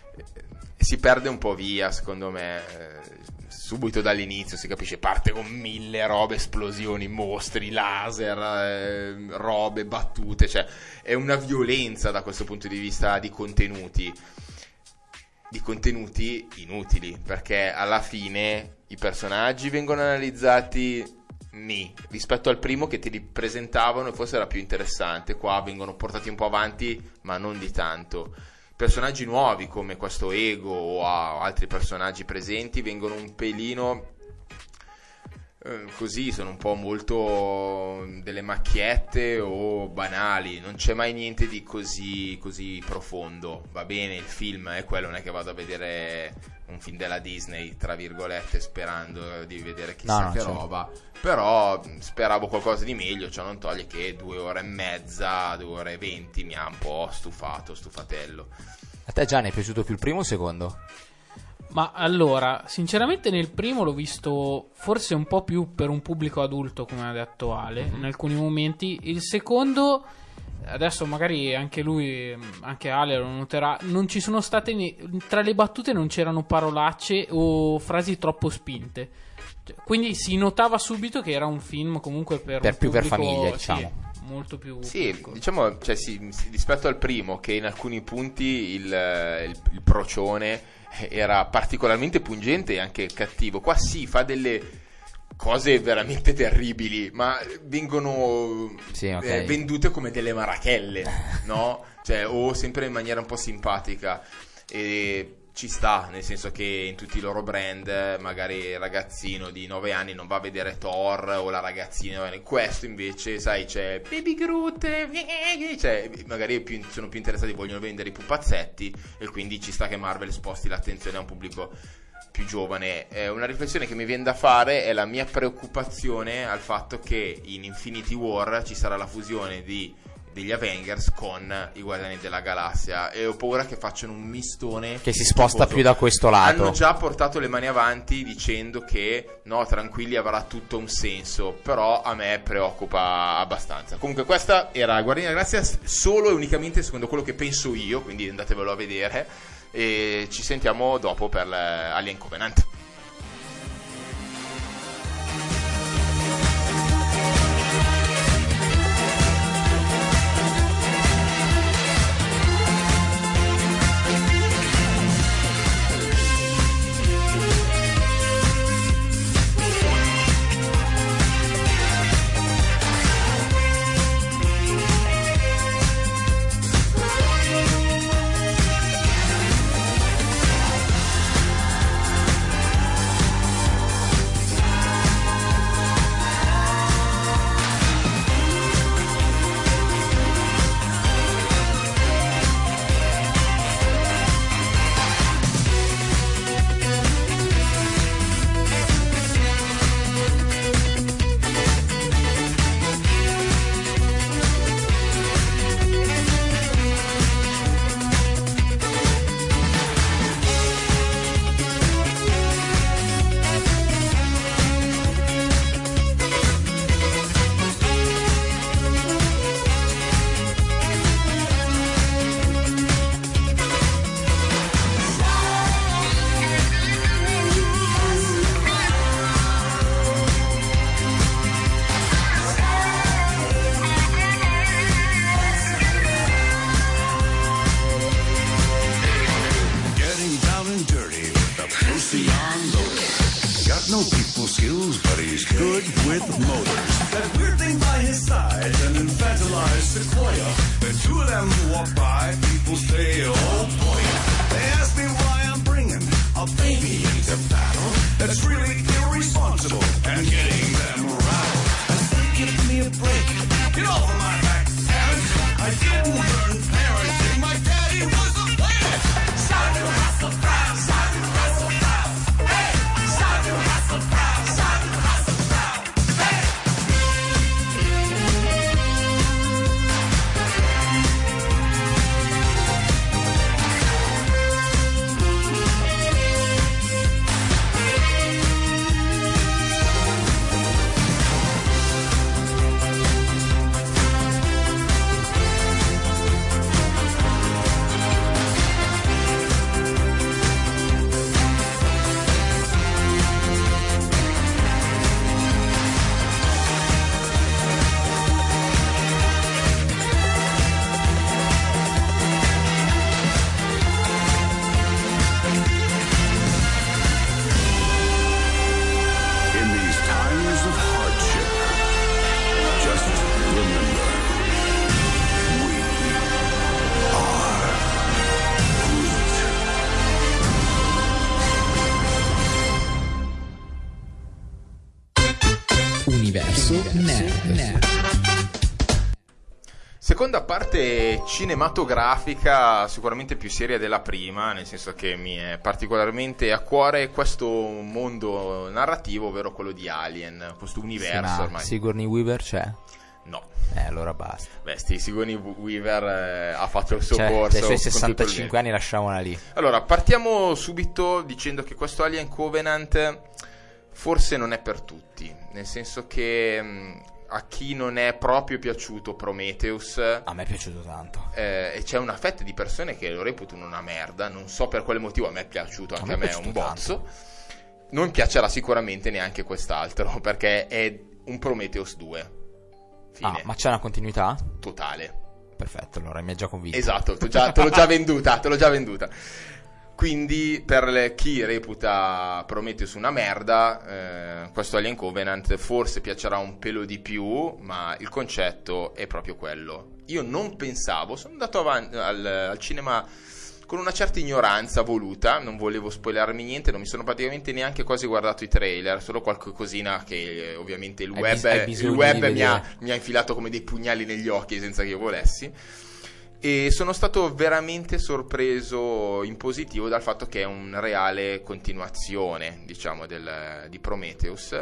si perde un po' via, secondo me, eh, subito dall'inizio si capisce, parte con mille robe, esplosioni, mostri, laser, eh, robe, battute, cioè è una violenza da questo punto di vista di contenuti, di contenuti inutili, perché alla fine i personaggi vengono analizzati nì, rispetto al primo che te li presentavano e forse era più interessante. Qua vengono portati un po' avanti, ma non di tanto. Personaggi nuovi come questo Ego o altri personaggi presenti vengono un pelino così, sono un po' molto delle macchiette o banali, non c'è mai niente di così così profondo. Va bene, il film è quello, non è che vado a vedere un film della Disney tra virgolette sperando di vedere chissà no, no, che certo. roba, però speravo qualcosa di meglio. Ciò non toglie che due ore e mezza, due ore e venti mi ha un po' stufato, stufatello. A te Gianni è piaciuto più il primo o il secondo? Ma allora, sinceramente nel primo l'ho visto forse un po' più per un pubblico adulto, come ha detto Ale, in alcuni momenti. Il secondo, adesso magari anche lui, anche Ale lo noterà, non ci sono state, ne- tra le battute non c'erano parolacce o frasi troppo spinte. Quindi si notava subito che era un film comunque per, per un più pubblico, per famiglia, sì, diciamo. molto più Sì, piccolo. diciamo, cioè, sì, sì, rispetto al primo, che in alcuni punti il, il, il procione era particolarmente pungente e anche cattivo, qua sì, fa delle cose veramente terribili, ma vengono sì, okay. eh, vendute come delle marachelle, no? Cioè, o sempre in maniera un po' simpatica, e ci sta, nel senso che in tutti i loro brand magari il ragazzino di nove anni non va a vedere Thor o la ragazzina, questo invece sai c'è Baby Groot, cioè magari più, sono più interessati, vogliono vendere i pupazzetti e quindi ci sta che Marvel sposti l'attenzione a un pubblico più giovane. Eh, una riflessione che mi viene da fare è la mia preoccupazione al fatto che in Infinity War ci sarà la fusione di degli Avengers con i Guardiani della Galassia e ho paura che facciano un mistone che si sposta tifoso. Più da questo lato. Hanno già portato le mani avanti dicendo che no, tranquilli, avrà tutto un senso, però a me preoccupa abbastanza. Comunque questa era Guardiani della Galassia solo e unicamente secondo quello che penso io, quindi andatevelo a vedere e ci sentiamo dopo per Alien Covenant. no people skills, but he's good with motors. That weird thing by his side, an infantilized sequoia. The two of them walk by, people say, oh boy. They ask me why I'm bringing a baby into battle. That's really irresponsible and getting them rattled. I say, give me a break, get off of my back, damn it. I didn't learn parenting, my daddy was a planet. Shout to hustle proud, shout to hustle proud. Hey, shout to hustle proud, shout to hustle proud. Hey. Universo Nerd. Seconda parte cinematografica, sicuramente più seria della prima, nel senso che mi è particolarmente a cuore questo mondo narrativo, ovvero quello di Alien, questo universo. Sì, ma ormai. Sigourney Weaver c'è? No. Eh, allora basta. Beh, sti Sigourney Weaver eh, ha fatto il suo Cioè, corso. dai suoi con tutto il sessantacinque anni lasciamola lì. Allora, partiamo subito dicendo che questo Alien Covenant forse non è per tutti, nel senso che mh, a chi non è proprio piaciuto Prometheus, a me è piaciuto tanto, eh, e c'è una fetta di persone che lo reputano una merda, non so per quale motivo. A me è piaciuto, anche a me, a me è un bozzo tanto. Non piacerà sicuramente neanche quest'altro, perché è un Prometheus due. Fine. Ah, ma c'è una continuità? Totale. Perfetto, allora mi ha già convinto. Esatto, te, già, te l'ho già venduta, te l'ho già venduta. Quindi per le, chi reputa Prometheus una merda, eh, questo Alien Covenant forse piacerà un pelo di più, ma il concetto è proprio quello. Io non pensavo, sono andato avanti al, al cinema con una certa ignoranza voluta, non volevo spoilerarmi niente, non mi sono praticamente neanche quasi guardato i trailer, solo qualche cosina che eh, ovviamente il Hai web, bis- hai bisogno il web di mi, ha, vedere. mi ha infilato come dei pugnali negli occhi senza che io volessi. E sono stato veramente sorpreso in positivo dal fatto che è un reale continuazione, diciamo, del, di Prometheus,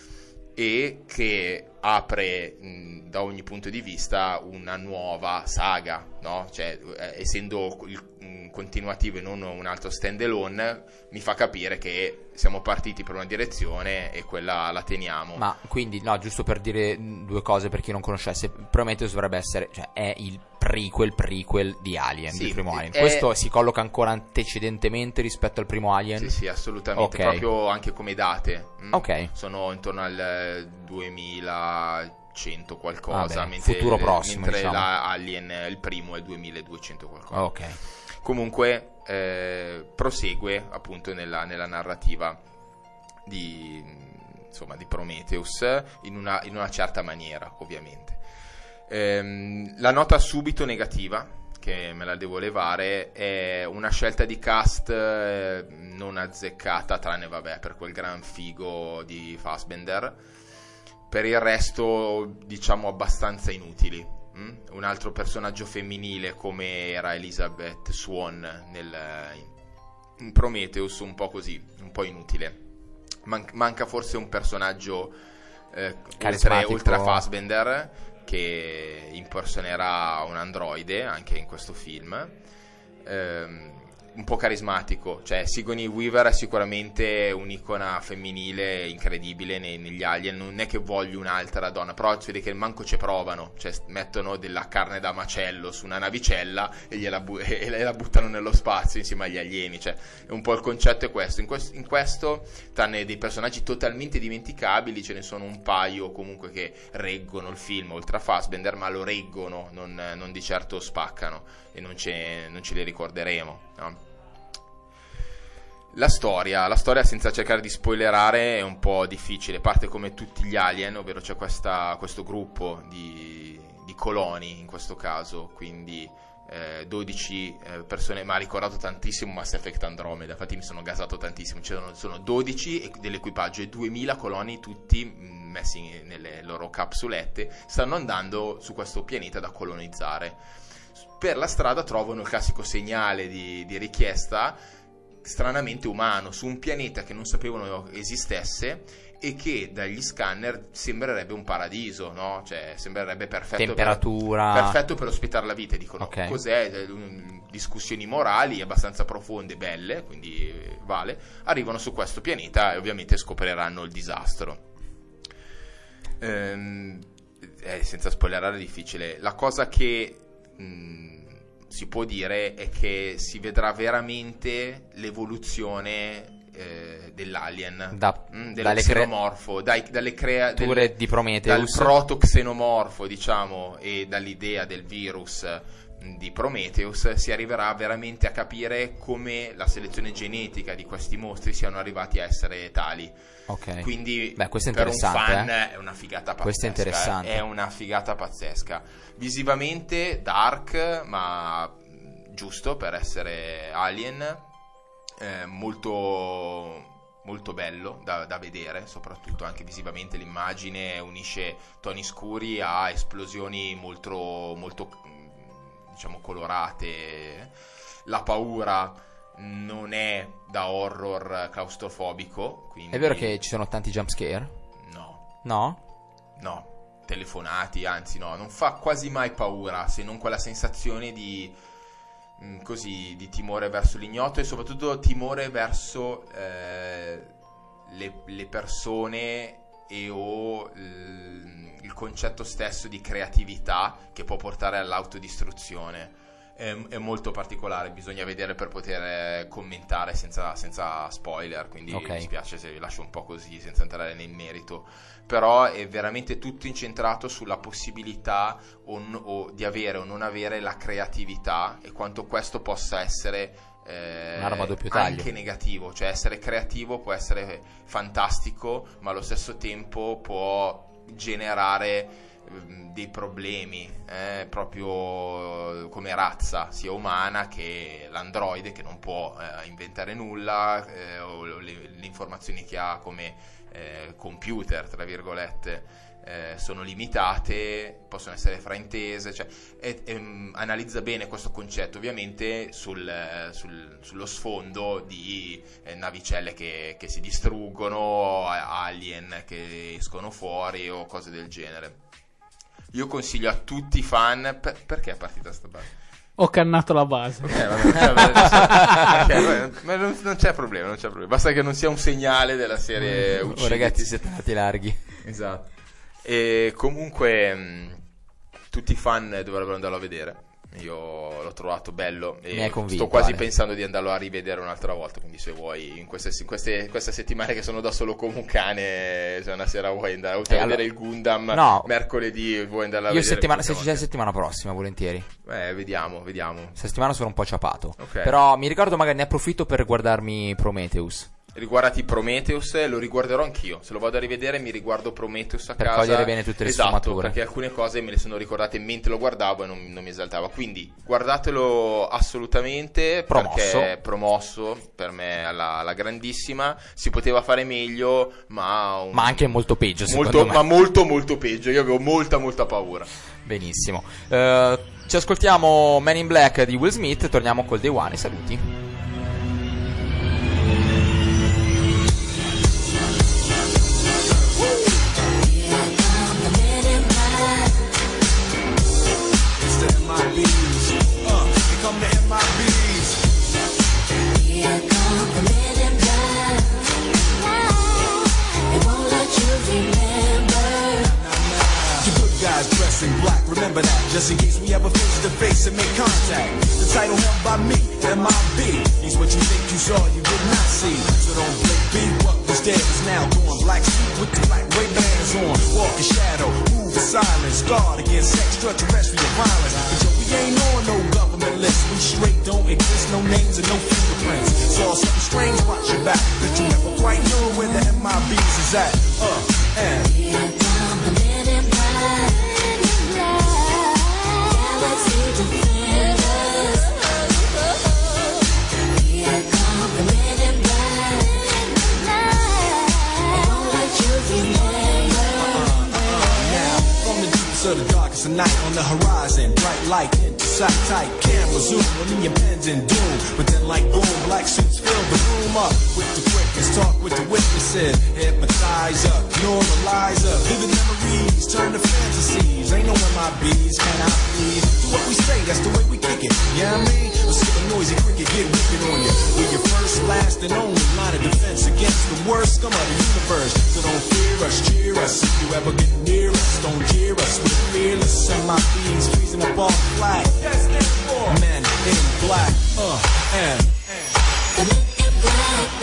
e che apre mh, da ogni punto di vista una nuova saga, no? Cioè, eh, essendo il mh, continuativo e non un altro stand alone, mi fa capire che siamo partiti per una direzione e quella la teniamo. Ma quindi, no, giusto per dire due cose per chi non conoscesse, Prometheus dovrebbe essere, cioè è il prequel prequel di Alien, Sì, del primo Alien. è... Questo si colloca ancora antecedentemente rispetto al primo Alien? Sì, sì, assolutamente, okay. Proprio anche come date. Mm? Ok. Sono intorno al duemilacento qualcosa, ah, beh, mentre, futuro prossimo, mentre diciamo. la Alien, il primo, è duemiladuecento qualcosa. Ok. Comunque eh, prosegue appunto nella, nella narrativa di, insomma, di Prometheus in una, in una certa maniera, ovviamente. Ehm, la nota subito negativa, che me la devo levare, è una scelta di cast eh, non azzeccata, tranne vabbè per quel gran figo di Fassbender. Per il resto, diciamo, abbastanza inutili. Mm? Un altro personaggio femminile come era Elizabeth Swan nel, in Prometheus, un po' così, un po' inutile. Man- manca forse un personaggio eh, oltre, oltre a Fassbender, che impersonerà un androide anche in questo film, ehm, un po' carismatico. Cioè Sigourney Weaver è sicuramente un'icona femminile incredibile nei, negli Alien. Non è che voglio un'altra donna, però si vede che manco ci provano, cioè mettono della carne da macello su una navicella e, gliela bu- e la buttano nello spazio insieme agli alieni. Cioè un po' il concetto è questo. In, quest- in questo, tranne dei personaggi totalmente dimenticabili, ce ne sono un paio comunque che reggono il film, oltre a Fassbender, ma lo reggono, non, non di certo spaccano, e non ce, non ce li ricorderemo, no? La storia, la storia senza cercare di spoilerare è un po' difficile. Parte come tutti gli Alien, ovvero c'è questa, questo gruppo di, di coloni in questo caso, quindi eh, dodici eh, persone. Mi ha ricordato tantissimo Mass Effect Andromeda, infatti mi sono gasato tantissimo. Ci sono, sono dodici dell'equipaggio e duemila coloni, tutti mh, messi nelle loro capsulette, stanno andando su questo pianeta da colonizzare. Per la strada trovano il classico segnale di, di richiesta, stranamente umano, su un pianeta che non sapevano esistesse e che dagli scanner sembrerebbe un paradiso, no? Cioè sembrerebbe perfetto, temperatura per, perfetto per ospitare la vita. Dicono okay. Cos'è? Discussioni morali abbastanza profonde, belle, quindi vale. Arrivano su questo pianeta e ovviamente scopriranno il disastro. Ehm, eh, senza spoilerare è difficile. La cosa che mh, si può dire è che si vedrà veramente l'evoluzione eh, dell'alien, da, mh, dello xenomorfo, cre- dai, dalle crea- del, di Prometheus, dal proto-xenomorfo, diciamo, e dall'idea del virus mh, di Prometheus. Si arriverà veramente a capire come la selezione genetica di questi mostri siano arrivati a essere tali. Okay. Quindi beh, questo è per un fan eh? è una figata pazzesca. Questo è interessante. È una figata pazzesca. Visivamente dark, ma giusto per essere Alien, eh, molto molto bello da, da vedere, soprattutto anche visivamente. L'immagine unisce toni scuri a esplosioni molto, molto diciamo colorate. La paura non è da horror claustrofobico, quindi... È vero che ci sono tanti jump scare? No. No? No, telefonati, anzi no, non fa quasi mai paura, se non quella sensazione di mh, così di timore verso l'ignoto, e soprattutto timore verso eh, le, le persone e o l, il concetto stesso di creatività che può portare all'autodistruzione. È, è molto particolare, bisogna vedere per poter commentare senza, senza spoiler, quindi okay. Mi spiace se vi lascio un po' così senza entrare nel merito, però è veramente tutto incentrato sulla possibilità o, n- o di avere o non avere la creatività, e quanto questo possa essere eh, un'arma a doppio taglio, anche negativo. Cioè essere creativo può essere fantastico, ma allo stesso tempo può generare dei problemi eh, proprio come razza, sia umana che l'androide, che non può eh, inventare nulla, eh, o le, le informazioni che ha come eh, computer, tra virgolette, eh, sono limitate, possono essere fraintese, cioè, e, e, analizza bene questo concetto, ovviamente sul, sul, sullo sfondo di eh, navicelle che, che si distruggono, alien che escono fuori o cose del genere. Io consiglio a tutti i fan. Per, perché è partita sta base? Ho cannato la base. Eh, vabbè, vabbè, okay, vabbè, ma non, non c'è problema, non c'è problema. Basta che non sia un segnale della serie ucciditi. Oh, ragazzi, siete andati larghi. Esatto. E comunque mh, tutti i fan dovrebbero andarlo a vedere. Io l'ho trovato bello e mi hai convinto, sto quasi Ale. pensando di andarlo a rivedere un'altra volta, quindi se vuoi in queste, in queste, queste settimane che sono da solo come un cane, se una sera vuoi andare oltre eh, a allora... vedere il Gundam, no. mercoledì vuoi andarla a io vedere, settimana, se ci c'è la settimana prossima, volentieri. Eh, vediamo, vediamo. Questa settimana sono un po' ciapato, okay. Però mi ricordo, magari ne approfitto per guardarmi Prometheus. Riguardati Prometheus, lo riguarderò anch'io. Se lo vado a rivedere mi riguardo Prometheus a per casa, per cogliere bene tutte le esatto, sfumature, perché alcune cose me le sono ricordate mentre lo guardavo e non, non mi esaltava. Quindi guardatelo assolutamente, promosso. Perché è promosso per me alla, alla grandissima. Si poteva fare meglio, ma un, ma anche molto peggio, molto, secondo me. ma molto molto peggio. Io avevo molta molta paura. Benissimo, uh, ci ascoltiamo Man in Black di Will Smith. Torniamo col Day One e saluti. Dressed in black, remember that, just in case we ever face to face and make contact. The title held by me, M I B, is what you think you saw, you did not see. So don't blink, be what was dead is now gone. Black suit with the black Ray-Bans on, walk in shadow, move in silence, guard against extraterrestrial violence. But yo, we ain't on no government list, we straight don't exist, no names and no fingerprints. Saw something strange, watch your back, but you never quite know where the M I B's is at. Uh, and here come the men in black. Of the darkest of night on the horizon, bright light into sight tight, camera zoom, on your pens and doom. But then like boom, black suits fill the room up with the quickness, talk with the witnesses, hypnotize up, normalize up, vivid memories turn to fantasies. Ain't no M I Bs, can I please? Do what we say, that's the way we kick it. Yeah, I mean, let's get a noisy cricket, get wicked on you. We're your first, last, and only line of defense against the worst scum of the universe. So don't fear us, cheer us. If you ever get near us, don't jeer us. We're fearless, M I Bs freezing up all the flag. Men in black, uh, and, and. The men in black.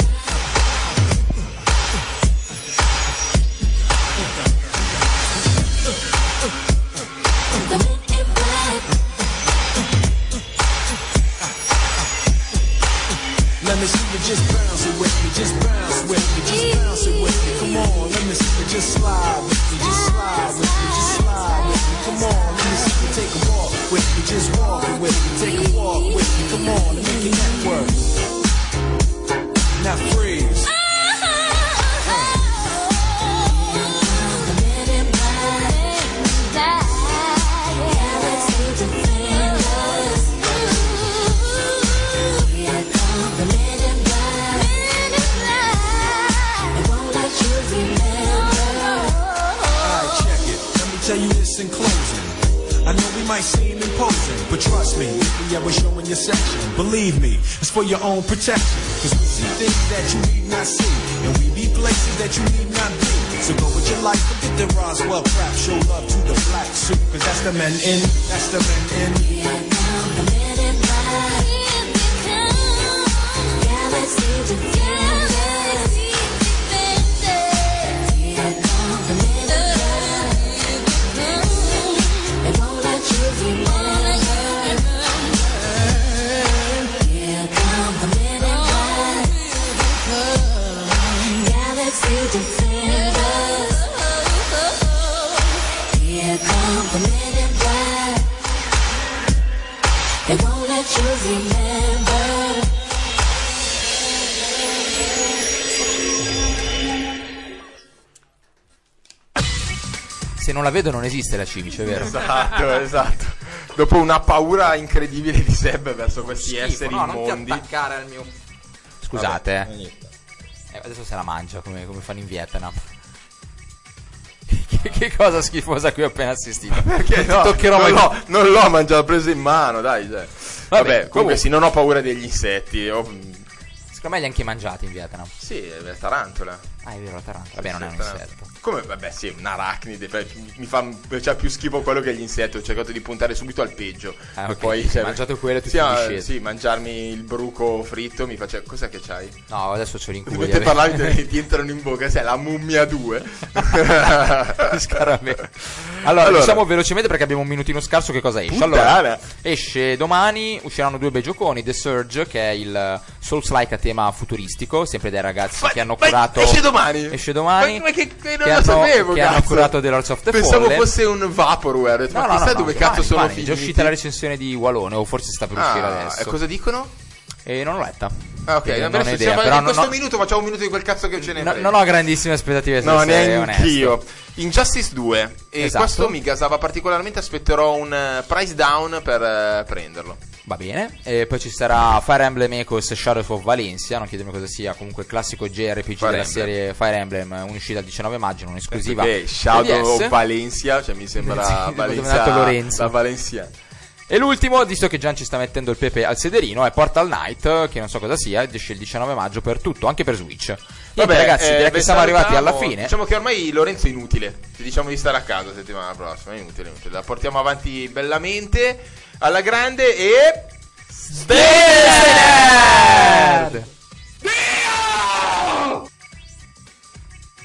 Let me see you just bounce it with me, just bounce with me, just bounce it with me. Come on, let me see you just slide with me, just slide with me, just slide with me. Come on, let me see you take a walk with me, just walk it with me, take a walk with me. Come on, and make your neck work. Now freeze. might seem imposing, but trust me, if we ever show in your section, believe me, it's for your own protection. Cause we see things that you need not see, and we be places that you need not be. So go with your life, forget the Roswell crap, show love to the black suit, cause that's the men in, that's the men in. Here come the men in black. Here they come. Galaxy together. Here come the men in black. They won't let you remember. Here come the men in black. Galaxy defenders. Here come the men in black. They won't let you remember. Se non la vedo non esiste la cimice, vero? Esatto, esatto. Dopo una paura incredibile di Seb verso questi Schifo, esseri no, immondi. non ti attaccare al mio... Scusate, Vabbè, eh. Eh, adesso se la mangia come, come fanno in Vietnam. che, che cosa schifosa a cui ho appena assistito. Perché non no, ti toccherò non mai l'ho, non l'ho mangiato, l'ho preso in mano, dai. Cioè. Vabbè, Vabbè, comunque, comunque sì, non ho paura degli insetti. Ho... Secondo me li ha anche mangiati in Vietnam. Sì, è la tarantola. Ah, è vero, la tarantola. Vabbè, non è un insetto. Come, vabbè, sì, un arachnide. Mi fa cioè, più schifo quello che gli insetti. Ho cercato di puntare subito al peggio. Ah, ok. E poi, cioè, mangiato quello e ti sì, sei ah, disceso. sì, mangiarmi il bruco fritto mi faceva. Cos'è che c'hai? No, adesso c'ho l'incubo. Mentre parlavi ti, ti entrano in bocca. Sei la mummia due. Scaramella. Allora, Allora, diciamo velocemente perché abbiamo un minutino scarso che cosa esce. Puttana. Allora, esce domani, usciranno due bei gioconi, The Surge, che è il Souls-like a tema futuristico, sempre dai ragazzi ma, che hanno ma curato. Esce domani? Esce domani. Ma, ma che, che non che lo hanno, sapevo, che cazzo. hanno curato The Lords of the Pensavo Fallen. fosse un Vaporware. No, ma no, chissà no, dove no, cazzo domani, sono domani, finiti. è già uscita la recensione di Walone, o forse sta per uscire Ah, adesso. e cosa dicono? E non l'ho letta. Ah, ok, Quindi non non ho adesso idea, siamo- però in non questo ho- minuto facciamo un minuto di quel cazzo che ce ne No, frega. non ho grandissime aspettative, se No, devo essere neanch'io. onesto. Injustice due. E Esatto. questo mi gasava particolarmente. Aspetterò un eh, price down per eh, prenderlo. Va bene. E poi ci sarà Fire Emblem Echoes Shadow of Valencia. Non chiedermi cosa sia. Comunque il classico J R P G Fire della Emblem. serie Fire Emblem, un'uscita il diciannove maggio, un'esclusiva. Perché Shadow D S. of Valencia, cioè mi sembra Sì, dove è Valencia, nato Lorenzo. la Valencia. E l'ultimo, visto che Gian ci sta mettendo il pepe al sederino, è Portal Knight, che non so cosa sia, ed esce il diciannove maggio per tutto, anche per Switch. Niente, ragazzi, eh, direi che vi siamo arrivati alla salutiamo. fine. Diciamo che ormai Lorenzo è inutile. Ti diciamo di stare a casa settimana prossima. È inutile, inutile. La portiamo avanti bellamente, alla grande e... Stay nerd!